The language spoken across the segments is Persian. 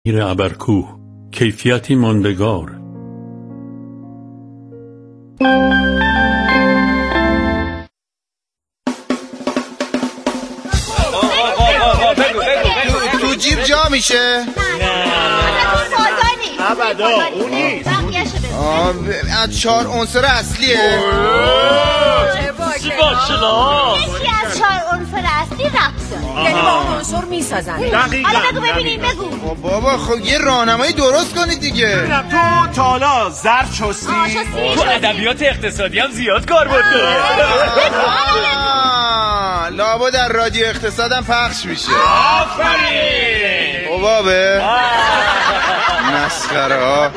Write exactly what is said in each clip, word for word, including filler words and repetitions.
پنیر ابرکوه، کیفیتی ماندگار. تو جیب جا میشه؟ ابدا اون نیست. از چهار عنصر اصلیه. چی باشلا؟ یکی از چهار عنصر اصلی رقص داره، یعنی با اون عنصر میسازن. دقیقاً. حالا بگو ببینیم، بگو. بابا خب یه راهنمایی درست کنید دیگه. تو تالا ظرف چستی؟ تو ادبیات اقتصادی هم زیاد کار برده. لابا در رادیو اقتصادم پخش میشه. آفرین. بابا مسخره ها.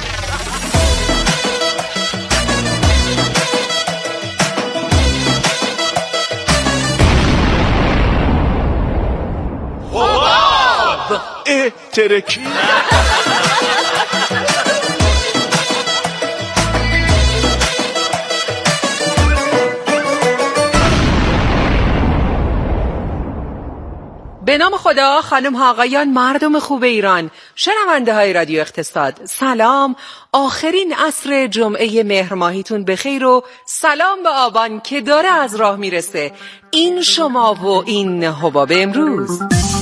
اه ترکی. به نام خدا، خانم ها آقایان، مردم خوب ایران، شنونده های رادیو اقتصاد، سلام. آخرین عصر جمعه مهر ماهیتون بخیر و سلام به آبان که داره از راه میرسه. این شما و این حباب امروز.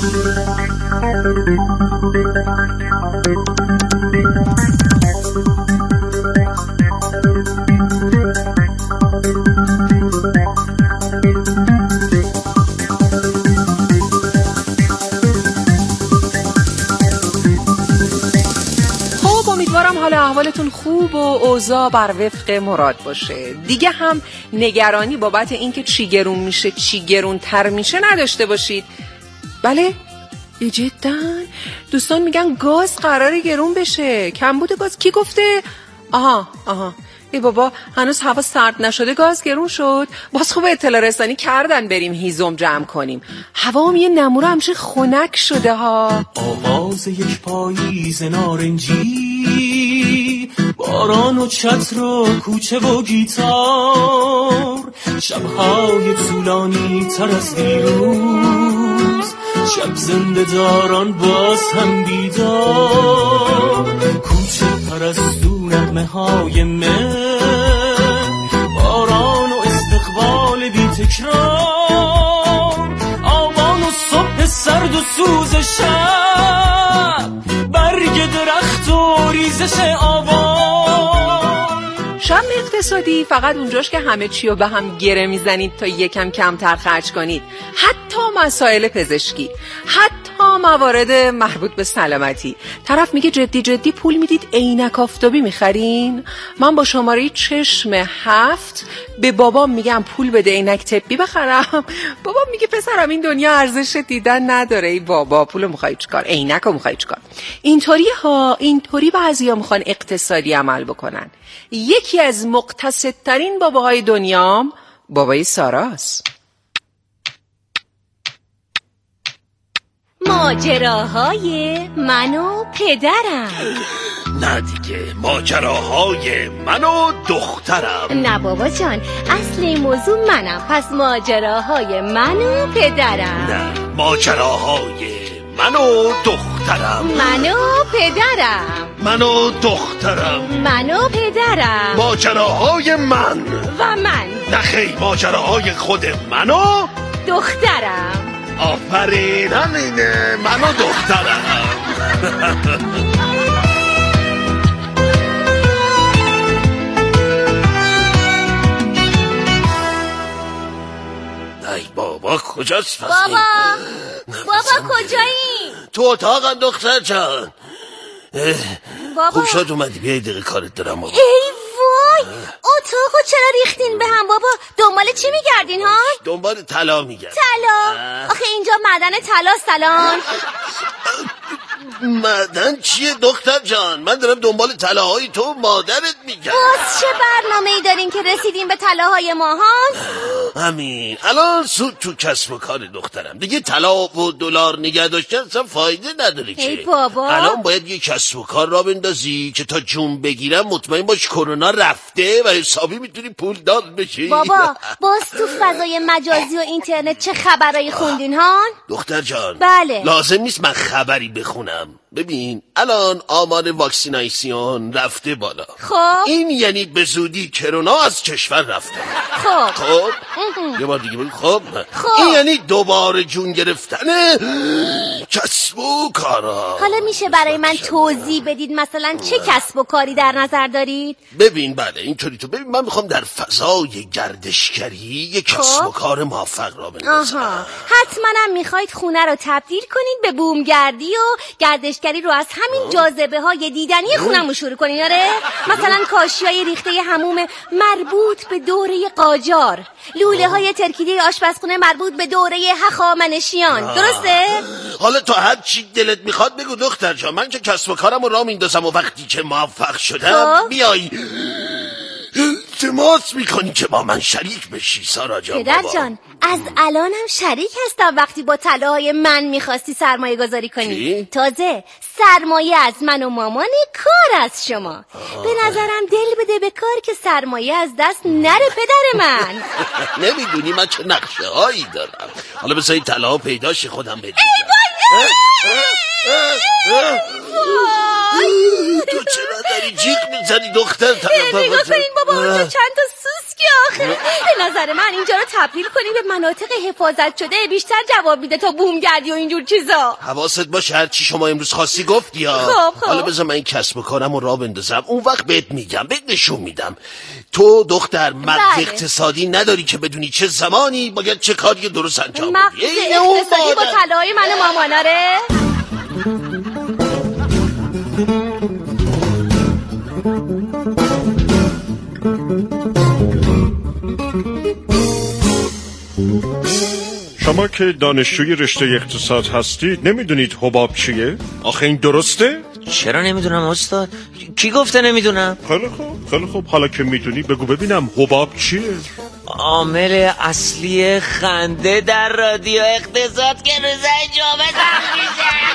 امیدوارم حال احوالتون خوب و اوضاع بر وفق مراد باشه. دیگه هم نگرانی بابت اینکه چی گرون میشه چی گرون تر میشه نداشته باشید. بله؟ جدا؟ دوستان میگن گاز قراره گرون بشه. کمبود گاز کی گفته؟ آها آها ای بابا، هنوز هوا سرد نشده گاز گرون شد. باز خوب اطلاع رسانی کردن بریم هیزم جمع کنیم. هوا هم یه نموره همشه خنک شده ها. آواز یک پاییز نارنجی، باران و چتر و کوچه و گیتار، شبهای طولانی تر از دیروز، شب زنده داران باز هم بیدار، کوچه پرستو نغمه های من، باران و استقبال بی تکرار، آبان و صبح سرد و سوز شب، برگ درخت و ریزش آوان. شم اقتصادی فقط اونجاش که همه چی رو به هم گره میزنید تا یکم کمتر خرج کنید. حتی مسائل پزشکی، حتی موارد مربوط به سلامتی. طرف میگه جدی جدی پول میدید عینک آفتابی میخرین؟ من با شماره چشم هفت به بابام میگم پول بده عینک طبی بخرم. بابام میگه پسرم این دنیا ارزش دیدن نداره. ای بابا، پولو میخوای چیکار؟ عینکو میخوای چیکار؟ اینطوری ها، اینطوری بعضیا میخوان اقتصادی عمل بکنن. یکی از مقتصدترین باباهای دنیام بابای ساراست. ماجراهای من و پدرم. نه دیگه، ماجراهای من و دخترم. نه بابا جان، اصل این موضوع منم، پس ماجراهای من و پدرم. نه، ماجراهای من و دخترم. من و پدرم. من و دخترم. من و پدرم. ماجراهای من و من. نه خیلی، ماجراهای خود من و دخترم. آفرین، همینه، من و دخترم. ای بابا، کجاست پس؟ بابا بابا کجایی؟ تو اتاقم دختر جان. بابا خوب شد اومدی، بیایی دقیقه کارت دارم بابا. ای وای، اتاقو چرا ریختین به هم بابا؟ دنبال چی میگردین ها؟ دنبال طلا میگردم. طلا؟ آخه اینجا معدن طلا سلام. معدن چیه دختر جان؟ من دارم دنبال طلاهای تو مادرت میگردم. باز چه برنامه‌ای دارین که رسیدین به طلاهای ما ها؟ همین الان سود تو کسب و کار دخترم. دیگه طلا و دلار نگه داشتن اصلا فایده نداره که. ای بابا، الان باید یه کسب و کار را بندازی که تا جون بگیرم مطمئن باش کرونا رفته و حسابی میتونی پول دار بشی. بابا باز تو فضای مجازی و اینترنت چه خبرایی خوندین ها؟ دختر جان، بله. لازم نیست من خبری بخونم. ببین الان آمار واکسیناسیون رفته بالا. خب این یعنی به زودی کرونا از کشور رفته. خب خب یه بار دیگه بگو. خب خب. این یعنی دوباره جون گرفتن کسب و کارا. حالا میشه برای من توضیح بدید مثلا چه کسب و کاری در نظر دارید؟ ببین بله اینطوری تو ببین من میخوام در فضای گردشگری یک کسب و کار موفق را بندازم. آها حتما هم میخواید خونه رو تبدیل کنید به بومگردی و گردشگری رو از همین جاذبه های دیدنی خونمون شروع کنید. آره مثلا کاشی های ریخته حموم مربوط به دوره قاجار، لوله های ترکیده آشپزخونه مربوط به دوره هخامنشیان. درسته؟ حالا تو هر چی دلت میخواد بگو دختر جان، من که کسب و کارم رو راه میندازم و وقتی که موفق شدم بیای التماس میکنی که با من شریک بشی. سارا جان پدر جان از الانم شریک هستم وقتی با طلاهای من میخواستی سرمایه گذاری کنی. چی؟ تازه سرمایه از من و مامان، کار از شما. آه. به نظرم دل بده به کار که سرمایه از دست نره پدر من. نمیدونی من چه نقشه هایی دارم. حالا بذاری طلاها پیداش خودم بدیم. ای بای تو چرا داری جیغ میزنی دختر؟ نگاه کنین بابا اونجا چند تا سوسکی آخه. به نظر من اینجا رو تبدیل کنیم به مناطق حفاظت شده بیشتر جواب میده تا بومگردی و اینجور چیزا. حواست باشه هر چی شما امروز خواستی گفتی ها. خب خب. حالا بذار من این کسب و کارم رو راه بندازم، اون وقت بهت میگم، بهت نشون میدم. تو دختر مغز بله. اقتصادی نداری که بدونی چه زمانی باید چه کاری درست انجام بدی. مغز اقتصادی با طلاهای من و ماماناره. شما که دانشجوی رشته اقتصاد هستید نمیدونید حباب چیه؟ آخه این درسته؟ چرا نمیدونم استاد؟ کی گفته نمیدونم؟ خیلی خوب خیلی خوب حالا که میدونی بگو ببینم حباب چیه؟ عامل اصلی خنده در رادیو اقتصاد که روزای جمعه ضبط میشه.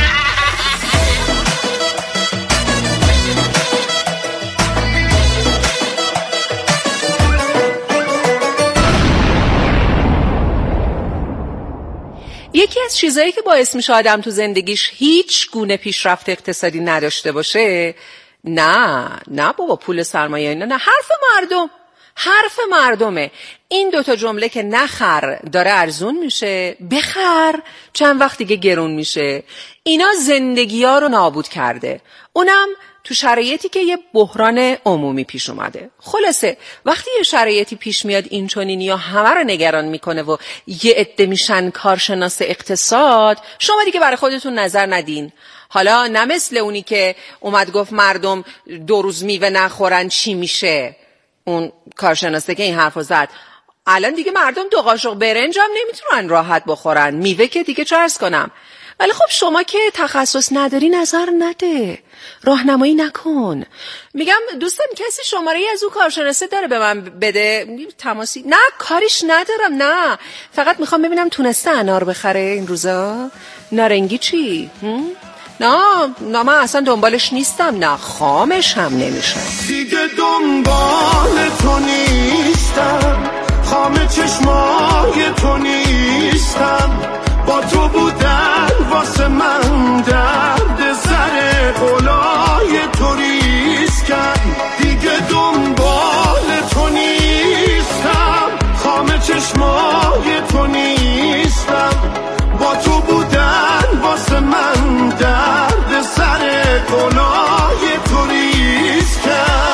یکی از چیزایی که باعث میشه آدم تو زندگیش هیچ گونه پیشرفت اقتصادی نداشته باشه، نه نه بابا پول سرمایه، نه نه حرف مردم، حرف مردمه. این دوتا جمله که نخر داره ارزون میشه، بخر چند وقت دیگه گرون میشه، اینا زندگی ها رو نابود کرده، اونم تو شرایطی که یه بحران عمومی پیش اومده. خلاصه وقتی یه شرایطی پیش میاد این چنین یا همه رو نگران میکنه و یه عده میشن کارشناس اقتصاد، شما دیگه برای خودتون نظر ندین. حالا نه مثل اونی که اومد گفت مردم دو روز میوه نخورن چی میشه، اون کارشناسه که این حرفو زد. الان دیگه مردم دو قاشق برنج هم نمیتونن راحت بخورن، میوه که دیگه چه عرض کنم. ولی خب شما که تخصص نداری نظر نده، راهنمایی نکن. میگم دوستان کسی شماره ای از اون کارشناسه داره به من بده تماسی؟ نه کاریش ندارم، نه فقط میخوام ببینم تونسته انار بخره این روزا. نارنگی چی؟ نه نه من اصلا دنبالش نیستم، نه خامش هم نمیشه. دیگه دنبال تو نیستم، خام چشمای تو نیستم، با تو بودن واسه من درد سر قلای تو ریسکم. دیگه دنبال تو نیستم، خام چشمای تو نیستم، با تو بودن واسه من درد سر قلای تو ریسکم.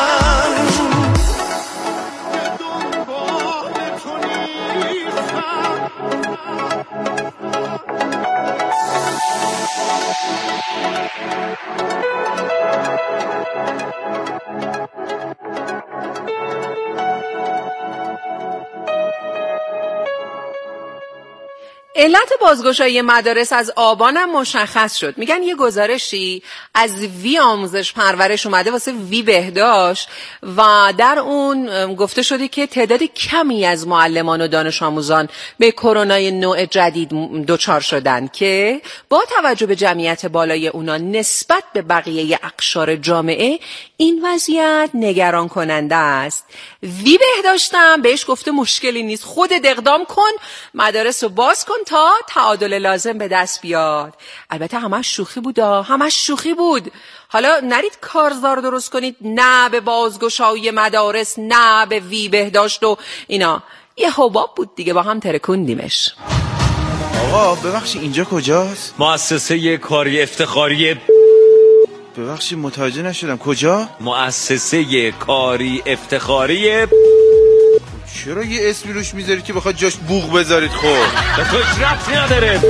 علت بازگشایی مدارس از آبان هم مشخص شد. میگن یه گزارشی از وی آموزش پرورش اومده واسه وی بهداشت و در اون گفته شده که تعداد کمی از معلمان و دانش آموزان به کرونای نوع جدید دچار شدن که با توجه به جمعیت بالای اونا نسبت به بقیه اقشار جامعه این وضعیت نگران کننده است. وی بهداشتم بهش گفته مشکلی نیست، خودت اقدام کن، مدارس رو باز کن تا تعادل لازم به دست بیاد. البته همش شوخی بود، همش شوخی بود. حالا نرید کارزار درست کنید، نه به بازگشایی مدارس، نه به وی بهداشت و اینا. یه حباب بود دیگه، با هم ترکوندیمش. آقا ببخشید اینجا کجاست؟ مؤسسه کاری افتخاری. ببخشید متوجه نشدم کجا؟ مؤسسه کاری افتخاری. چرا یه اسمی روش میذارید که بخواد جاش بوق بذارید؟ خب به تو ربطی نداره.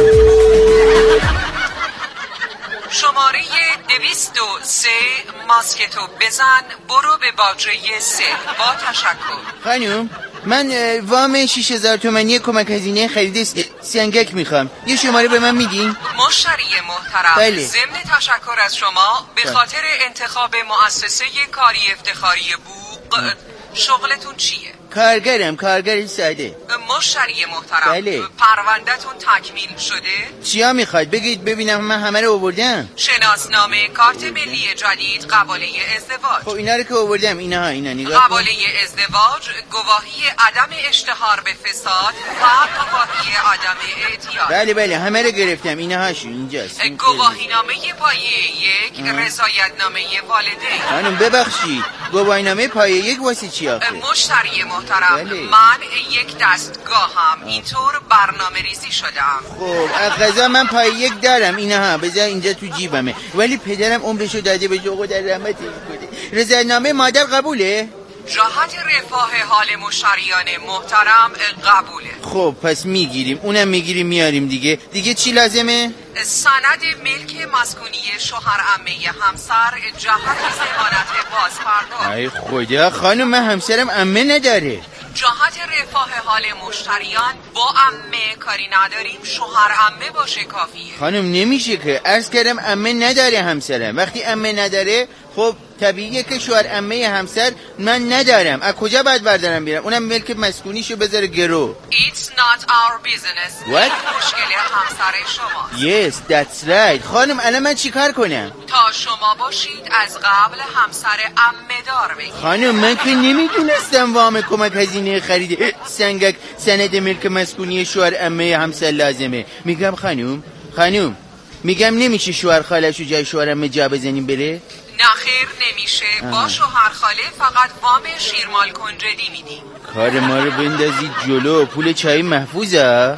شماره دویست و سه، ماسکتو بزن، برو به باجه سه. با تشکر. خانم من وام شش هزار تومانی کمک هزینه خرید سنگک میخوام، یه شماره به من میدین؟ مشتری محترم، بله. ضمن تشکر از شما به خاطر انتخاب مؤسسه کاری افتخاری بوق، شغلتون چیه؟ کارگرم، کارگر ساده. مشتری محترم، بله. پروندهتون تکمیل شده؟ چیا میخواید بگید ببینم، من همه رو آوردم. شناسنامه، کارت ملی جدید، قباله ازدواج. خب اینا رو که آوردم، اینا ها اینا نگاه کن. قباله ازدواج، گواهی عدم اشتهار به فساد و گواهی عدم اعتیاد. بله بله همه رو گرفتم، اینا هاشون اینجاست. گواهی نامه پایه یک، رضایت نامه والدین. خانم ببخشید گواهی نامه پایه یک واسه چی آخه؟ مشتری محترم، بله. من یک دستگاهم، اینطور برنامه ریزی شدم. خب از غذا من پای یک دارم، اینا ها بذار اینجا تو جیبمه، ولی پدرم عمرشو داده به جو در رحمتش کنه. رضایتنامه مادر قبوله؟ جهت رفاه حال مشتریان محترم قبوله. خب پس میگیریم، اونم میگیریم میاریم دیگه. دیگه چی لازمه؟ سند ملک مسکونی شوهر عمه همسر جهت ضمانت بازپرداخت. ای خدا خانم من همسرم عمه نداره. جهت رفاه حال مشتریان با عمه کاری نداریم، شوهر عمه باشه کافیه. خانم نمیشه که، عرض کردم عمه نداره همسرم. وقتی عمه نداره خب طبیعیه که شوهر عمه همسر من ندارم. از کجا باید بردارم بیارم؟ اونم ملک مسکونیشو بذاره گرو. It's not our business. What? مشکل همسر شماست. Yes that's right. خانم الان من چیکار کنم؟ تا شما باشید از قبل همسر عمه دار بگید. خانم من که نمیدونستم وام کمک هزینه خرید سنگک سند ملک مسکونی شوهر عمه همسر لازمه. میگم خانم خانم میگم نمیشه شوهر خاله‌شو جای شوهر عمه جا بزنیم بره؟ نخیر نمیشه. آه. با شوهر خاله فقط وام شیرمال کنجدی میدیم. کار ما رو بندازید جلو، پول چای محفوظه.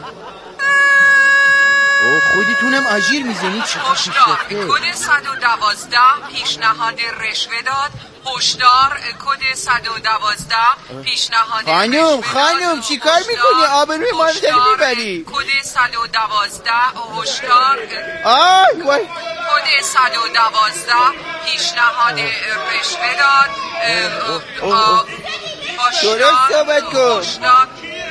او خودتونم آژیر میزنید. هشدار کد صد و دوازده پیشنهاد رشوه داد. هشدار کد صد و دوازده پیشنهاد خانم خانم چی کار میکنی؟ آبروی ما رو داری میبری. کد صد و دوازده هشدار آه وای کد صد و دوازده پیشنهاد رشوه داد. درست صحبت کن. هشدار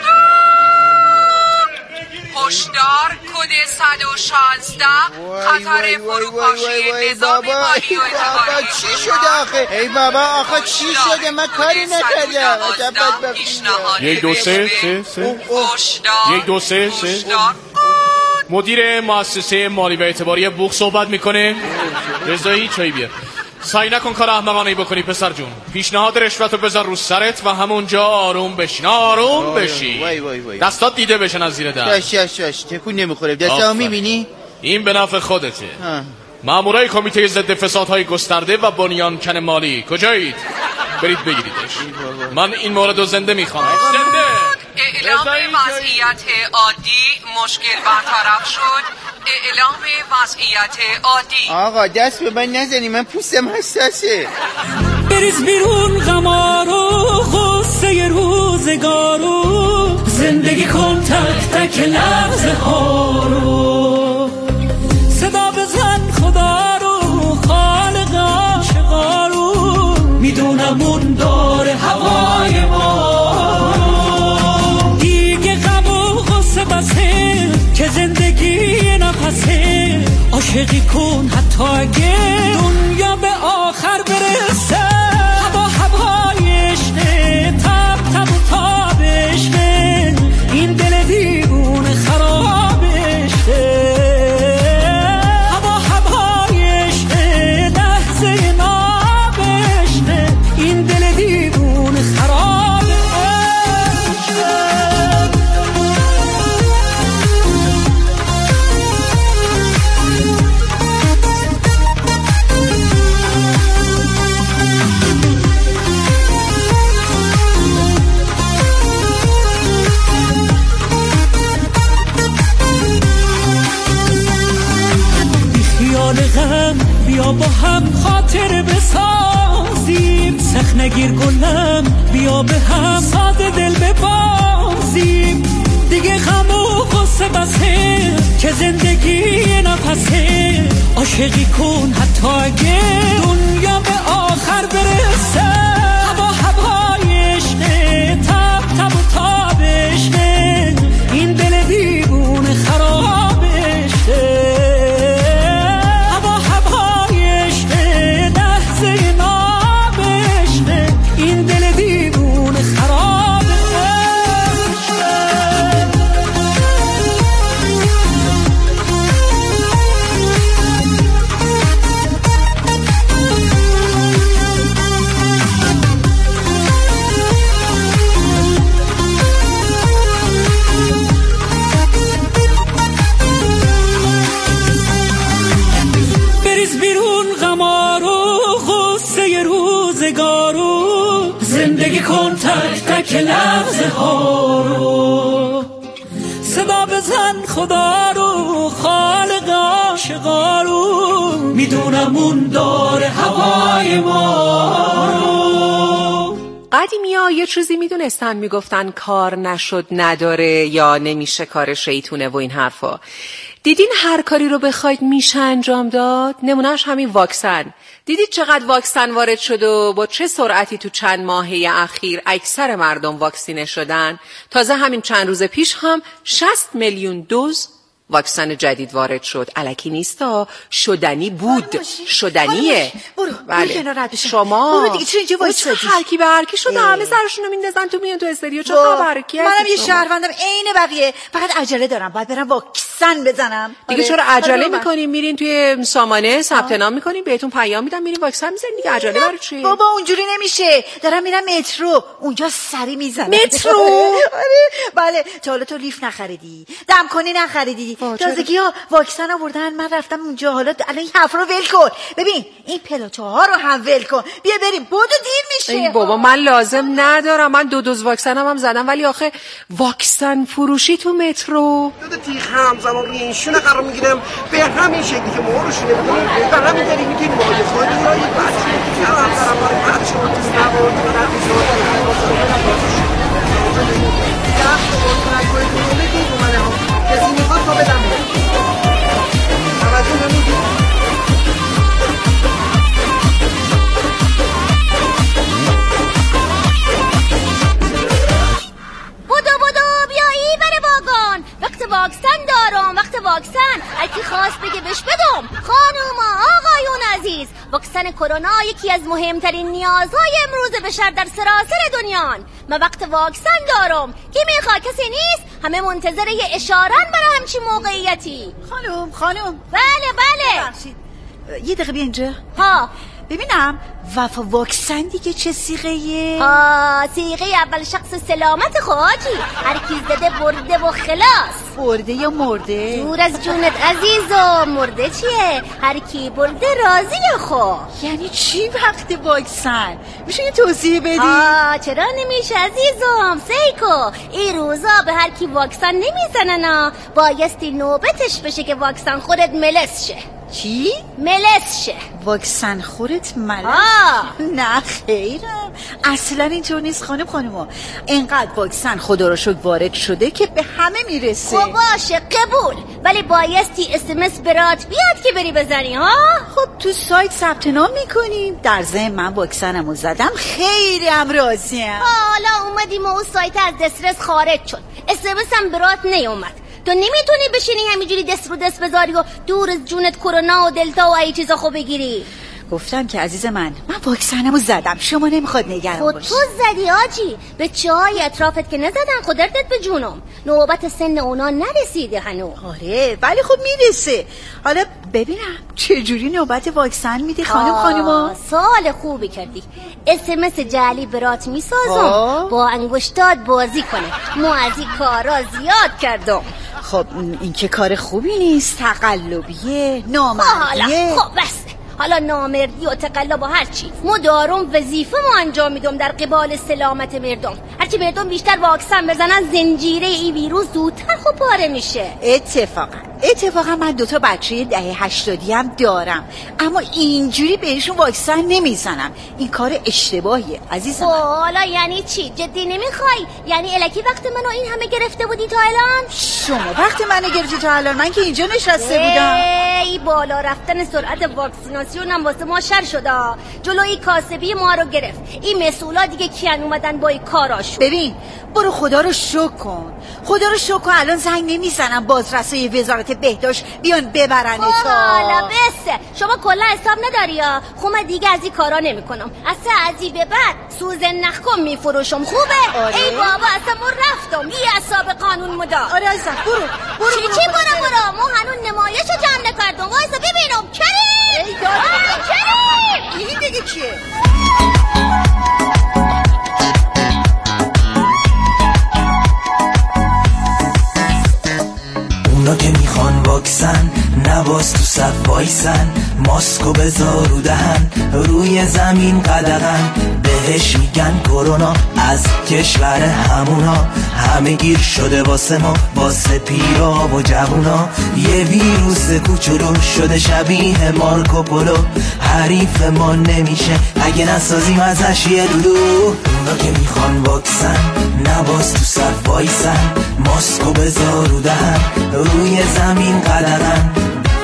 هشدار کد صد و شانزده خطر فروپاشی نظام مالی و اعتباری. چی شده آخه؟ ای بابا آخه چی شده؟ من کاری نکردم. یک دو سه سه سه یک دو سه سه مدیر مؤسسه مالی و اعتباری بوق صحبت میکنه. رضایی چایی بیار. سعی نکن کار احمقانه‌ای بکنی پسر جون. پیشنهاد رشوتو بذار رو سرت و همونجا آروم بشین. آروم بشی. وای وای وای. دستات دیده بشن از زیر در. شاش شاش شاش تکون نمیخوره. دستامو میبینی؟ این به نفع خودته. مامورای کمیته ضد فسادهای گسترده و بنیانکن مالی کجایید؟ برید بگیریدش. من این مورد رو زنده میخوام. زنده. اعلام وضعیت عادی، مشکل برطرف شد. اعلام وضعیت عادی. آقا دست به من نزنی، من پوستم حساسه. بریز بیرون غمارو غصه روزگارو، زندگی کن تک تک لحظه ها رو، صدا بزن خدا رو خالق عاشقا رو، میدونم اون داره هوای ما. دیگه غم و غصه بسه که زندگی نفسه، عاشقی کن حتی اگه دنیا به آخر برسه. هوا هوای عشقه، تب تب و تاب عشقه، این دل دیوونه خراب عشقه. هوا هوای عشقه، لحظه ناب عشقه، این دل دیوونه خراب عشقه. بیا با هم خاطر بسازیم، سخت نگیر گلم بیا به هم ساده دل ببازیم. دیگه غم و غصه بسه که زندگی نفسه، عاشقی کن حتی اگه دنیا به آخر برسه. هوا هوای عشقه، تب تب و تاب عشقه، این دل دیوونه خراب عشقه. هوا هوای عشقه، لحظه ناب عشقه، این دل دیوونه خراب عشقه. بریز بیرون غمارو غصه روزگارو، زندگی کن تک تک لحظه ها رو. صدا بزن خدا رو خالق عاشقا رو، میدونم اون داره هوای ما رو. قدیمی‌ها یه چیزی میدونستن، میگفتن کار نشد نداره یا نمیشه کار شیطونه و این حرفا. دیدین هر کاری رو بخواید میشه انجام داد؟ نمونهش همین واکسن. دیدید چقدر واکسن وارد شد و با چه سرعتی تو چند ماهه اخیر اکثر مردم واکسینه شدن؟ تازه همین چند روز پیش هم شصت میلیون دوز واکسن جدید وارد شد. الکی نیستا، شدنی بود، شدنیه. برو بله. برو کنار رد بشم. شما برو دیگه چرا اینجا وایسادی؟ هر کی به هر کی شده، همه سرشونو میندازن تو میان تو استودیو. چه خبره؟ کی منم یه شهروندم عین بقیه، فقط عجله دارم، باید برم واکسن بزنم. دیگه چرا عجله میکنین؟ میرین توی سامانه ثبت نام میکنین، بهتون پیام میدن، میرین واکسن میزنین دیگه. عجله برای چی؟ بابا اونجوری نمیشه، دارم میرم مترو، اونجا سری میزنم. مترو؟ آره بله. تا حالا تو لیفت نخریدی، دمکنی نخریدی، تازگی‌ها واکسن آوردن، من رفتم اونجا. حالا الان این حرف رو ول کن، ببین این پلاچه ها رو هم ول کن، بیا بریم، بودو دیر میشه. ای بابا من لازم ندارم، من دو دوز واکسنم هم زدم، ولی آخه واکسن فروشی تو مترو دو تیغ همزمان روی این شونه قرار میگیرم، به همین شکلی که ما رو شونه بکنیم، به همین داری میگیم مایه خواهی را یک بچه که هم همزرم برای بچه ها تیز نبود و نتیزاد کسی میخواد تا بدم توجه نمیدید. بودو بودو بیا ای بره واگن، وقت واکسن دارم، وقت واکسن. اگه خواست بگه بش بدم. خانوما آقایون عزیز، واکسن کرونا یکی از مهمترین نیازهای امروز بشر در سراسر دنیان. من وقت واکسن دارم. کی میخواد؟ کسی نیست؟ همه منتظر یه اشارن برای همچی موقعیتی. خانم خانم بله بله ببخشید یه دقیقه بیا اینجا. ها ببینم وفا واکسن دیگه چه سیغه‌یه؟ ها سیغه اول شخص سلامت خواهی، هر کی زده برده و خلاص. برده یا مرده؟ دور از جونت عزیزم، مرده چیه؟ هر کی برده راضی خو. یعنی چی وقت واکسن؟ میشه یه توضیح بدی؟ آه چرا نمیشه عزیزم؟ سیکو این روزا به هر کی واکسن نمیزنن، بایستی نوبتش بشه که واکسن خودت ملس شه. چی؟ ملس شه. واکسن خورت ملس؟ آه نه خیرم، اصلا اینطور نیست خانم. خانم اینقدر واکسن خدا رو شکر وارد شده که به همه میرسه. خب باشه قبول، ولی بایستی اسمس برات بیاد که بری بزنی. ها خب تو سایت ثبت نام میکنیم. در ضمن من واکسنمو زدم، خیلی هم راضیم. حالا اومدیم و اون سایت از دسترس خارج شد، اسمس هم برات نیومد. تو نمیتونی بشینی همینجوری دست رو دست بذاری و دور از جونت کرونا و دلتا و ای چیزا خوب بگیری. گفتم که عزیز من، من واکسنمو زدم، شما نمیخواد نگران خود باشی. تو زدی آجی، به چه های اطرافت که نزدن خودت به جونم، نوبت سن اونا نرسیده هنو. آره ولی خب میرسه. حالا ببینم چجوری نوبت واکسن میدی خانم خانوما؟ سوال خوبی کردی. اسمس جعلی برات میسازم، با انگشتات بازی کنه. ما از این کارا زیاد کردم. خب این که کار خوبی نیست، تقلبیه، نامردیه. خب بس حالا نامردی و تقلب و هر چی، ما دارم وظیفه ما انجام میدم در قبال سلامت مردم. هرچی مردم بیشتر واکسن بزنن، زنجیره ای ویروس زودتر خب پاره میشه. اتفاقا اتفاقا من دوتا بچه دهه هشتادی هم دارم، اما اینجوری بهشون واکسن نمیزنم. این کار اشتباهیه عزیزم. حالا یعنی چی؟ جدی نمیخوای؟ یعنی الکی وقت منو این همه گرفته بودی تا الان؟ شما وقت منو گرفتی تا الان؟ من که اینجا نشسته بودم. ای بالا رفتن سرعت واکسیناسیون هم واسه ما شر شده. جلوی کاسبی ما رو گرفت. این مسئولا دیگه کیان اومدن با این کاراشون. ببین برو خدا رو شکر کن، خدا رو شکر کن الان زنگ نمیزنم بازرسای وزارت بهداشت بیان ببرن تو. حالا بسه شما کلا حساب نداری یا خومه دیگه از این کارا نمیکنم. اصلا از این به بعد سوز نخکم میفروشم. خوبه؟ آره؟ ای بابا اصلا من رفتم یه حساب قانون مدار. آره عزیزم برو برو چی برو چی برو برو ما هنون نمایش رو جمع نکردم. وایسا ببینم کریم. ای دادم کریم این دیگه کیه؟ اونا که میخوان واکسن نباز تو صف وایسن، ماسکو بذار رو دهن روی زمین قدغن، بهش میگن کرونا از کشور همونا، همه گیر شده واسه ما واسه پیرا و جوونا، یه ویروس کوچولو شده شبیه مارکوپولو، حریف ما نمیشه اگه نسازیم ازش یه دودو. اونا که میخوان واکسن نباز تو صف وایسن، ماسکو بذار رو دهن روی زمین قدغن.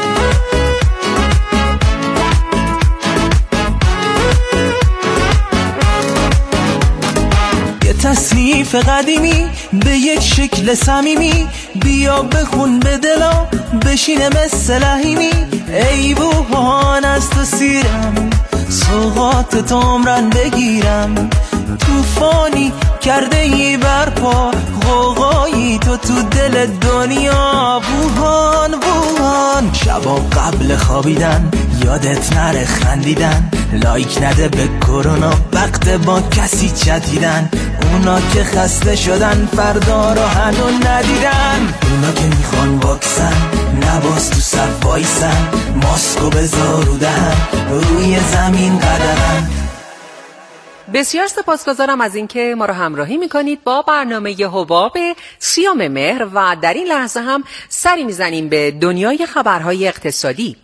یه تصنیف قدیمی به یک شکل صمیمی، بیا بخون به دلا بشینه مثل لحیمی، ای بوهان از تو سیرم سوغات تو عمرن بگیرم، توفانی کرده ای برپا غوغایی تو تو دل دنیا. ووهان ووهان شبا قبل خوابیدن یادت نره خندیدن، لایک نده به کرونا وقت با کسی چتیدن، اونا که خسته شدن فردا رو هنوز ندیدن. اونا که میخوان واکسن نباز تو صف وایسن، ماسکو بذار رو دهن روی زمین قدغن. بسیار سپاسگزارم از اینکه ما رو همراهی میکنید با برنامه حباب سیام مهر و در این لحظه هم سری میزنیم به دنیای خبرهای اقتصادی.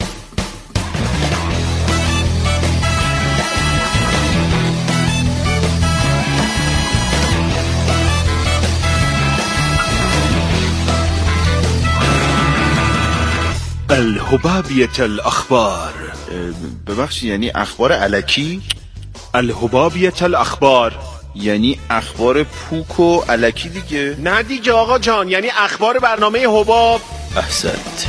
الحبابیت الاخبار. ببخشید یعنی اخبار الکی؟ الحبابیت الاخبار یعنی اخبار پوک و الکی دیگه؟ نه دیگه آقا جان، یعنی اخبار برنامه حباب. احسنت.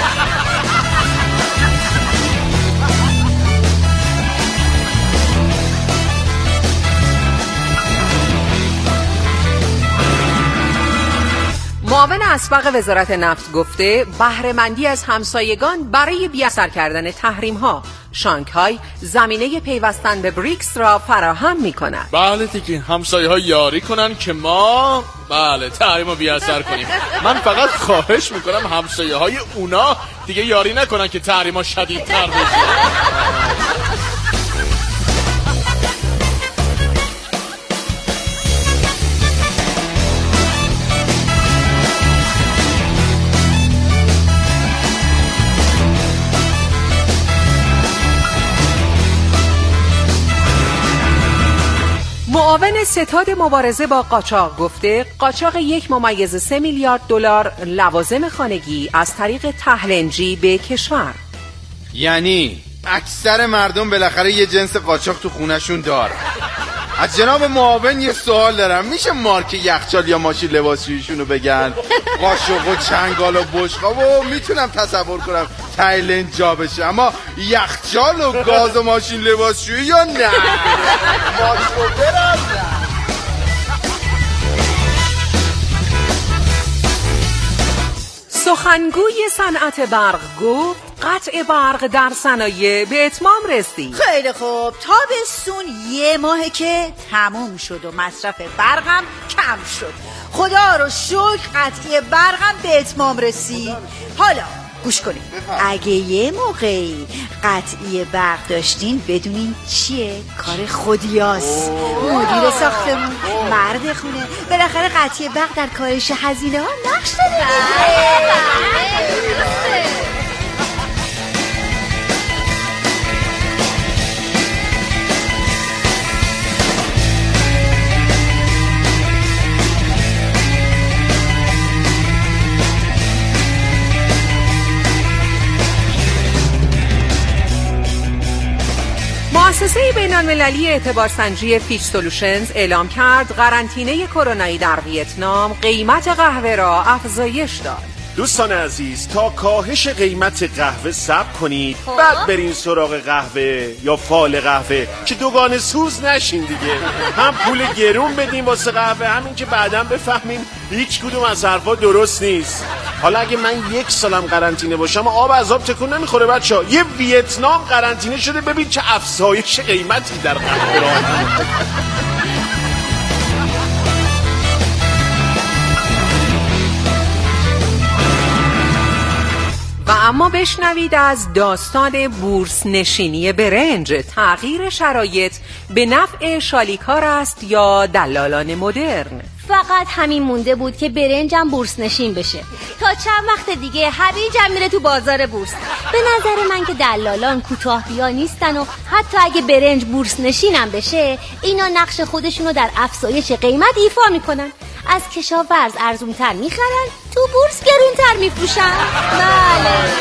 معاون اسبق وزارت نفت گفته بهره‌مندی از همسایگان برای بی‌اثر کردن تحریم‌ها، شانگهای زمینه پیوستن به بریکس را فراهم می‌کند. بله دیگه همسایه‌ها یاری کنن که ما بله تحریم رو بی‌اثر کنیم. من فقط خواهش میکنم همسایه‌های اونا دیگه یاری نکنن که تحریم‌ها شدیدتر بشه. معاون ستاد مبارزه با قاچاق گفته قاچاق یک ممیز سه میلیارد دلار لوازم خانگی از طریق تهلنجی به کشور. یعنی اکثر مردم بالاخره یه جنس قاچاق تو خونشون دارن. از جناب معاون یه سوال دارم، میشه مارک یخچال یا ماشین لباسشوییشونو بگن؟ قاشق و چنگال و بشقاب و میتونم تصور کنم تایلند جا بشه، اما یخچال و گاز و ماشین لباسشویی یا نه؟ ماشو برم نه. سخنگوی صنعت برق گفت قطع برق در صنایع به اتمام رسید. خیلی خوب، تابستون یه ماهه که تموم شد و مصرف برقم کم شد. خدا رو شکر قطعی برقم به اتمام رسید. حالا گوش کنید. اگه یه موقعی قطعی برق داشتین بدونین چیه؟ کار خودیاست. مدیر ساختمون، مرد خونه، بالاخره قطعی برق در کاهش هزینه ها نقش داره. مؤسسه بین‌المللی اعتبارسنجی فیچ سولوشنز اعلام کرد قرنطینه کرونایی در ویتنام قیمت قهوه را افزایش داد. دوستان عزیز، تا کاهش قیمت قهوه صبر کنید، بعد برین سراغ قهوه یا فال قهوه که دوگانه سوز نشین دیگه. هم پول گرون بدیم واسه قهوه، همین که بعداً بفهمیم هیچ کدوم از حرفا درست نیست. حالا اگه من یک سالم قرنطینه باشم آب از آب تکون نمیخوره بچه‌ها. یه ویتنام قرنطینه شده، ببین چه افزایش قیمتی در قهوه را. و اما بشنوید از داستان بورس نشینی برنج. تغییر شرایط به نفع شالیکار است یا دلالان مدرن؟ فقط همین مونده بود که برنجم بورس نشین بشه. تا چند وقت دیگه هویجم میره تو بازار بورس. به نظر من که دلالان کوتاه بیا نیستن و حتی اگه برنج بورس نشینم بشه، اینا نقش خودشونو در افزایش قیمت ایفا میکنن. از کشاورز ارزونتر میخرن، تو بورس گرونتر میفروشن. بله.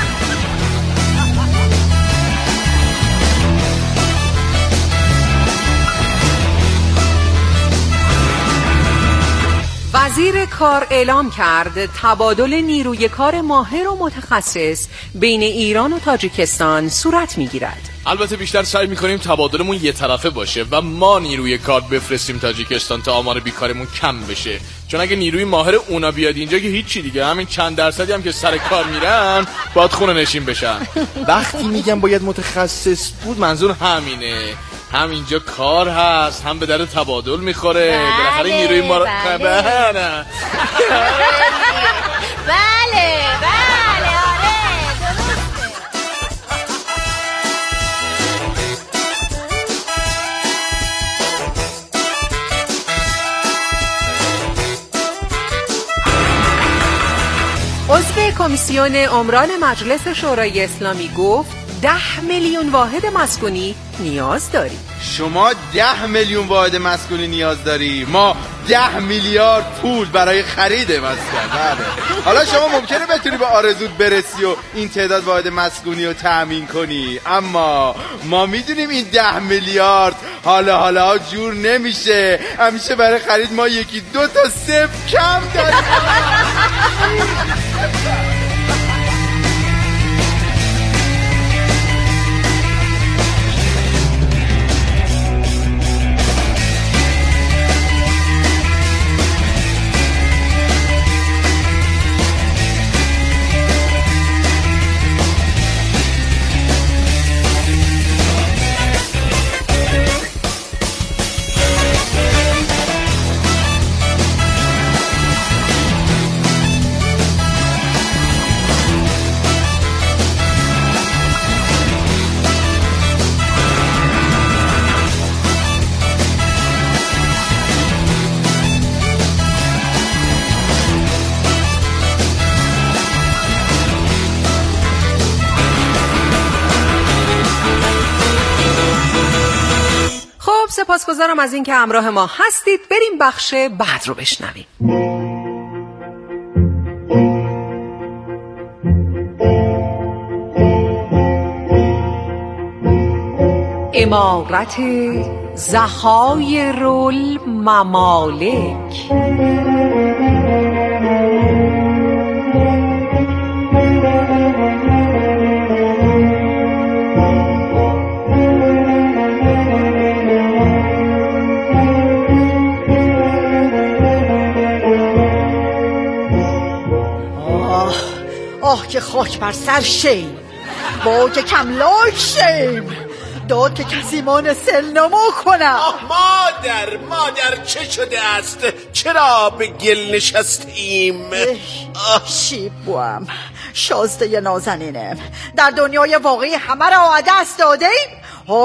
وزیر کار اعلام کرد تبادل نیروی کار ماهر و متخصص بین ایران و تاجیکستان صورت میگیرد. البته بیشتر سعی میکنیم تبادلمون یه طرفه باشه و ما نیروی کار بفرستیم تاجیکستان تا آمار بیکارمون کم بشه، چون اگه نیروی ماهر اونا بیاد اینجا که هیچی دیگه، همین چند درصدی هم که سر کار میرن باید خونه نشین بشن. وقتی میگم باید متخصص بود منظور همینه، هم اینجا کار هست، هم به در تبادل میخوره. بالاخره نیروی ما بله بله بله بله آره عضو کمیسیون عمران مجلس شورای اسلامی گفت ده میلیون واحد مسکونی نیاز داریم. شما ده میلیون واحد مسکونی نیاز داری، ما ده میلیارد پول برای خرید مسکن. بله. حالا شما ممکنه بتونی به آرزوت برسی و این تعداد واحد مسکونی رو تأمین کنی، اما ما میدونیم این ده میلیارد حالا حالا جور نمیشه. همیشه برای خرید ما یکی دو تا صفر کم داریم. سپاسگزارم از اینکه همراه ما هستید. بریم بخش بعد رو بشنویم. امارت زخایر الممالک. آه که خاک بر سر شیم، با که کملاک شیم، داد که کسی ما نسلنمو کنم. آه مادر مادر چه شده است؟ چرا به گل نشستیم؟ چی بوام؟ شازده نازنینم، در دنیای واقعی همه را دست داده ایم.